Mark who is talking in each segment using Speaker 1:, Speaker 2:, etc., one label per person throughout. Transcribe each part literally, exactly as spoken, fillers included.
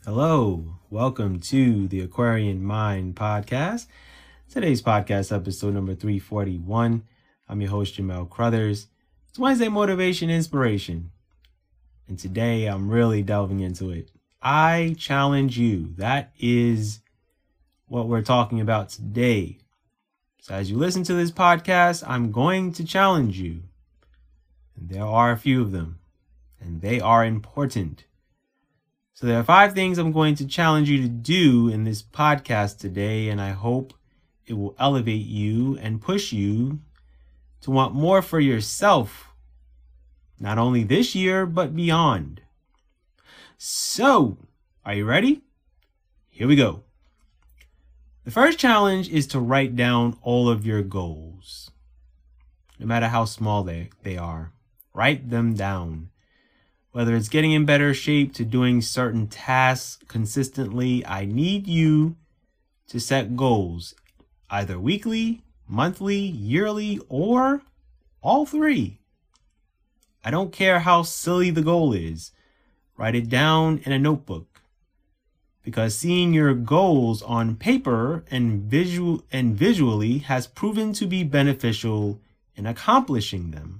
Speaker 1: Hello, welcome to the Aquarian Mind Podcast. Today's podcast episode number three forty-one. I'm your host, Jamel Crothers. It's Wednesday Motivation Inspiration. And today I'm really delving into it. I challenge you. That is what we're talking about today. So as you listen to this podcast, I'm going to challenge you. And there are a few of them, and they are important. So there are five things I'm going to challenge you to do in this podcast today, and I hope it will elevate you and push you to want more for yourself, not only this year, but beyond. So, are you ready? Here we go. The first challenge is to write down all of your goals, no matter how small they, they are. Write them down. Whether it's getting in better shape to doing certain tasks consistently, I need you to set goals, either weekly, monthly, yearly, or all three. I don't care how silly the goal is. Write it down in a notebook, because seeing your goals on paper and visual and visually has proven to be beneficial in accomplishing them.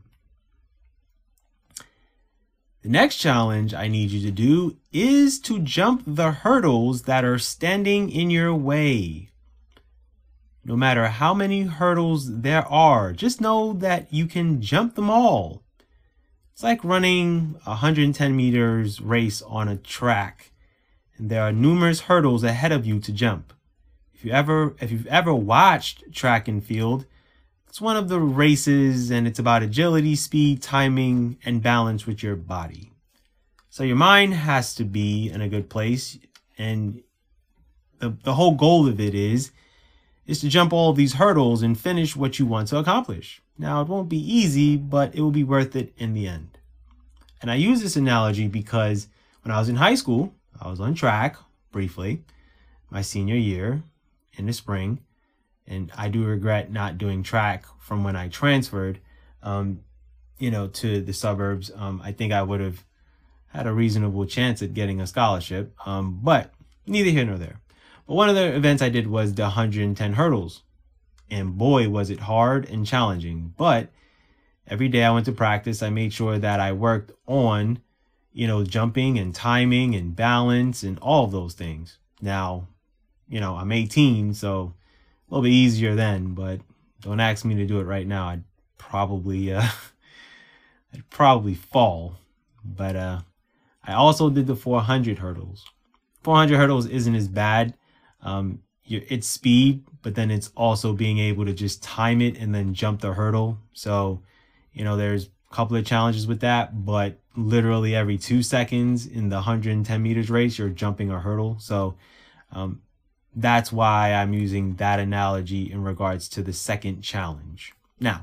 Speaker 1: The next challenge I need you to do is to jump the hurdles that are standing in your way. No matter how many hurdles there are, just know that you can jump them all. It's like running a one hundred ten meters race on a track, and there are numerous hurdles ahead of you to jump. If you ever, if you've ever watched track and field, it's one of the races, and it's about agility, speed, timing, and balance with your body. So your mind has to be in a good place, and the, the whole goal of it is, is to jump all of these hurdles and finish what you want to accomplish. Now, it won't be easy, but it will be worth it in the end. And I use this analogy because when I was in high school, I was on track briefly, my senior year in the spring. And I do regret not doing track from when I transferred, um, you know, to the suburbs. Um, I think I would have had a reasonable chance at getting a scholarship, um, but neither here nor there. But one of the events I did was the one hundred ten hurdles. And boy, was it hard and challenging. But every day I went to practice, I made sure that I worked on, you know, jumping and timing and balance and all of those things. Now, you know, I'm eighteen, so a little bit easier then, but don't ask me to do it right now. I'd probably, uh, I'd probably fall. But uh, I also did the four hundred hurdles. four hundred hurdles isn't as bad. Um, you, it's speed, but then it's also being able to just time it and then jump the hurdle. So, you know, there's a couple of challenges with that, but literally every two seconds in the one hundred ten meters race, you're jumping a hurdle. So, um, that's why I'm using that analogy in regards to the second challenge. Now,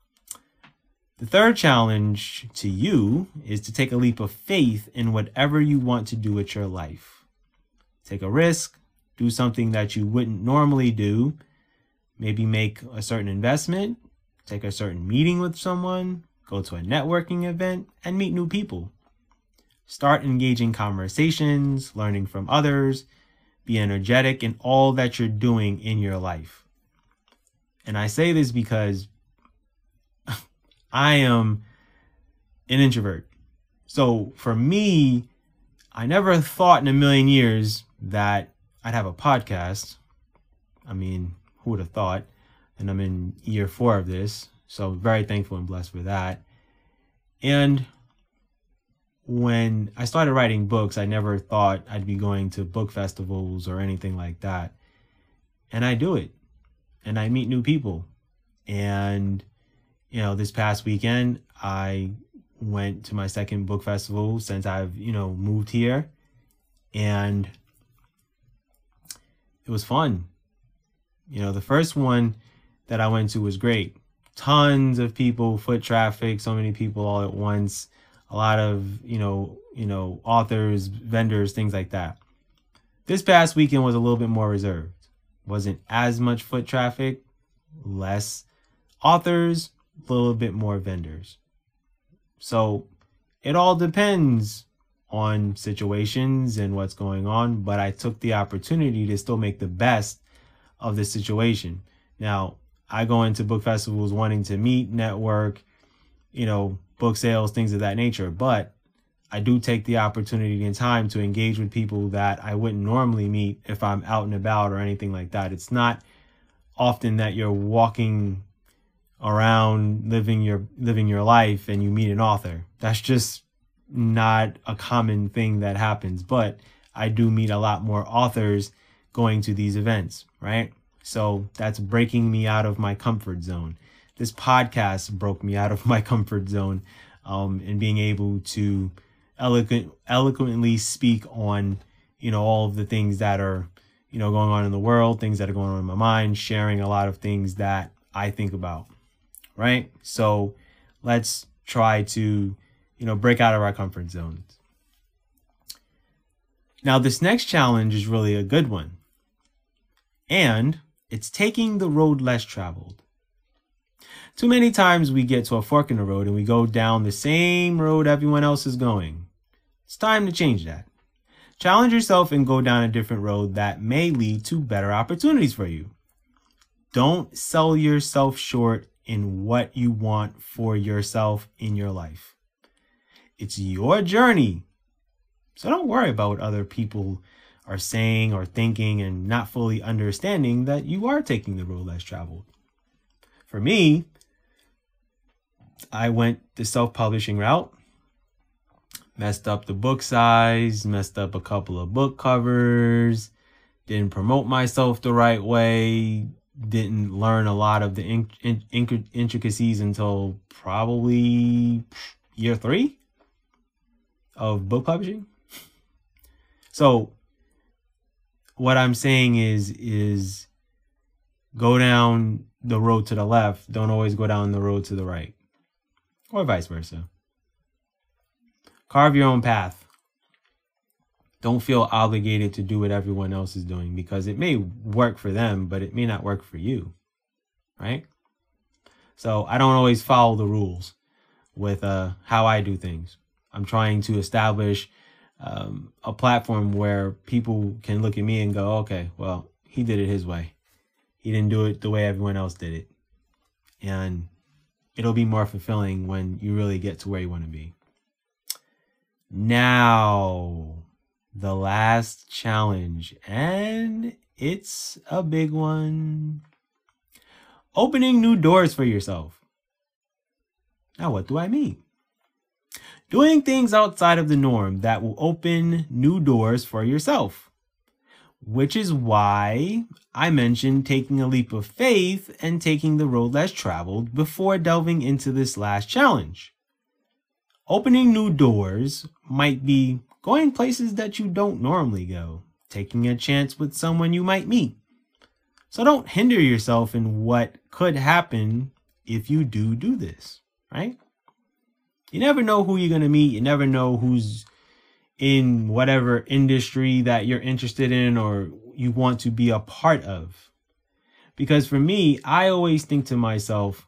Speaker 1: the third challenge to you is to take a leap of faith in whatever you want to do with your life. Take a risk, do something that you wouldn't normally do, maybe make a certain investment, take a certain meeting with someone, go to a networking event, and meet new people. Start engaging conversations, learning from others, be energetic in all that you're doing in your life. And I say this because I am an introvert. So for me, I never thought in a million years that I'd have a podcast. I mean, who would have thought? And I'm in year four of this. So very thankful and blessed for that. And when I started writing books, I never thought I'd be going to book festivals or anything like that. And I do it. And I meet new people. And, you know, this past weekend, I went to my second book festival since I've, you know, moved here. And it was fun. You know, the first one that I went to was great. Tons of people, foot traffic, so many people all at once. A lot of, you know, you know, authors, vendors, things like that. This past weekend was a little bit more reserved. Wasn't as much foot traffic, less authors, a little bit more vendors. So it all depends on situations and what's going on, but I took the opportunity to still make the best of the situation. Now, I go into book festivals wanting to meet, network, you know, book sales, things of that nature, but I do take the opportunity and time to engage with people that I wouldn't normally meet if I'm out and about or anything like that. It's not often that you're walking around living your living your life and you meet an author. That's just not a common thing that happens, but I do meet a lot more authors going to these events, right? So that's breaking me out of my comfort zone. This podcast broke me out of my comfort zone, um, and being able to eloquent, eloquently speak on, you know, all of the things that are, you know, going on in the world, things that are going on in my mind, sharing a lot of things that I think about, right? So let's try to, you know, break out of our comfort zones. Now, this next challenge is really a good one, and it's taking the road less traveled. Too many times we get to a fork in the road and we go down the same road everyone else is going. It's time to change that. Challenge yourself and go down a different road that may lead to better opportunities for you. Don't sell yourself short in what you want for yourself in your life. It's your journey. So don't worry about what other people are saying or thinking and not fully understanding that you are taking the road less traveled. For me, I went the self-publishing route, messed up the book size, messed up a couple of book covers, didn't promote myself the right way, didn't learn a lot of the in in intricacies until probably year three of book publishing. So what I'm saying is, is go down the road to the left. Don't always go down the road to the right, or vice versa. Carve your own path. Don't feel obligated to do what everyone else is doing, because it may work for them, but it may not work for you, right? So I don't always follow the rules with uh, how I do things. I'm trying to establish um, a platform where people can look at me and go, okay, well, he did it his way. He didn't do it the way everyone else did it. And it'll be more fulfilling when you really get to where you want to be. Now, the last challenge, and it's a big one. Opening new doors for yourself. Now, what do I mean? Doing things outside of the norm that will open new doors for yourself. Which is why I mentioned taking a leap of faith and taking the road less traveled before delving into this last challenge. Opening new doors might be going places that you don't normally go, taking a chance with someone you might meet. So don't hinder yourself in what could happen if you do do this, right? You never know who you're going to meet. You never know who's in whatever industry that you're interested in or you want to be a part of. Because for me, I always think to myself,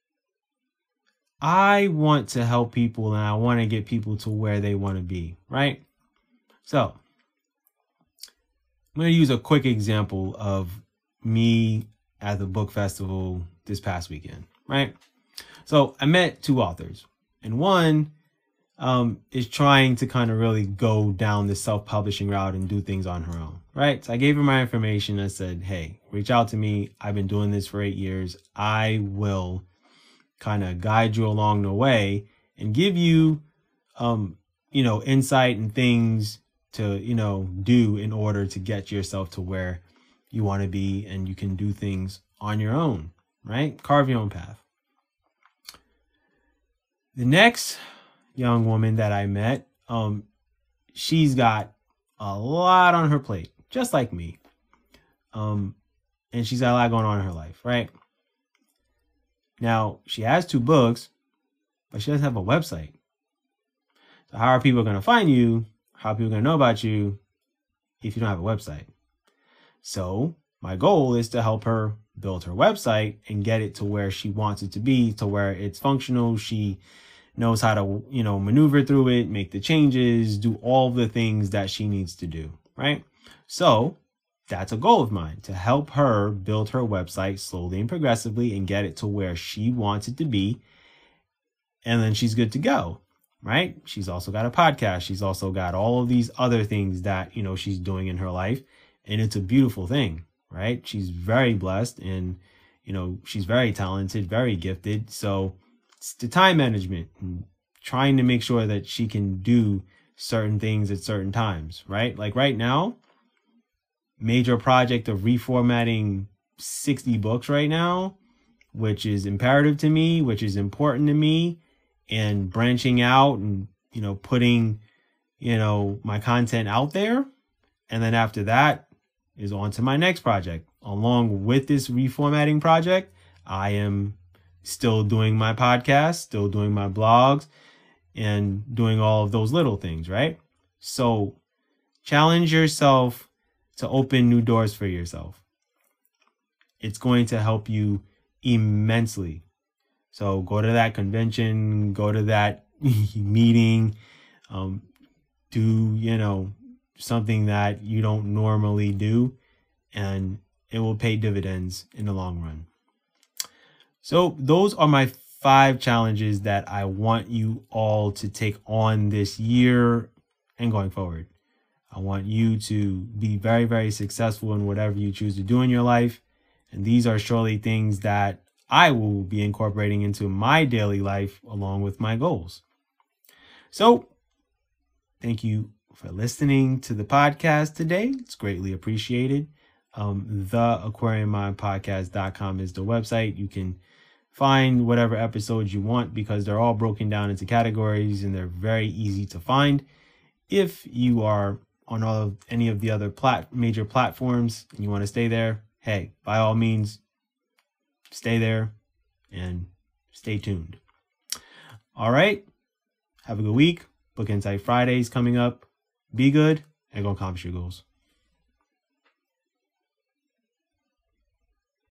Speaker 1: I want to help people and I want to get people to where they want to be, right? So I'm going to use a quick example of me at the book festival this past weekend, right? So I met two authors, and one um, is trying to kind of really go down the self-publishing route and do things on her own, right? So I gave her my information. I said, hey, reach out to me. I've been doing this for eight years. I will kind of guide you along the way and give you, um, you know, insight and things to, you know, do in order to get yourself to where you want to be, and you can do things on your own, right? Carve your own path. The next young woman that I met, um, she's got a lot on her plate, just like me. Um, and she's got a lot going on in her life, right? Now, she has two books, but she doesn't have a website. So how are people going to find you? How are people going to know about you if you don't have a website? So my goal is to help her build her website and get it to where she wants it to be, to where it's functional. She knows how to, you know, maneuver through it, make the changes, do all the things that she needs to do, right? So that's a goal of mine, to help her build her website slowly and progressively and get it to where she wants it to be. And then she's good to go, right? She's also got a podcast. She's also got all of these other things that, you know, she's doing in her life. And it's a beautiful thing, right? She's very blessed and, you know, she's very talented, very gifted. So it's the time management and trying to make sure that she can do certain things at certain times, right? Like right now, major project of reformatting sixty books right now, which is imperative to me, which is important to me, and branching out and, you know, putting, you know, my content out there. And then after that is on to my next project. Along with this reformatting project, I am still doing my podcast, still doing my blogs, and doing all of those little things, right? So challenge yourself to open new doors for yourself. It's going to help you immensely. So go to that convention, go to that meeting, um, do, you know, something that you don't normally do, and it will pay dividends in the long run. So those are my five challenges that I want you all to take on this year and going forward. I want you to be very, very successful in whatever you choose to do in your life. And these are surely things that I will be incorporating into my daily life along with my goals. So thank you for listening to the podcast today. It's greatly appreciated. Um, the aquarium mind podcast dot com is the website. You can find whatever episodes you want because they're all broken down into categories and they're very easy to find. If you are on all of any of the other plat major platforms and you want to stay there, hey, by all means, stay there and stay tuned. All right. Have a good week. Book Insight Fridays coming up. Be good and go accomplish your goals.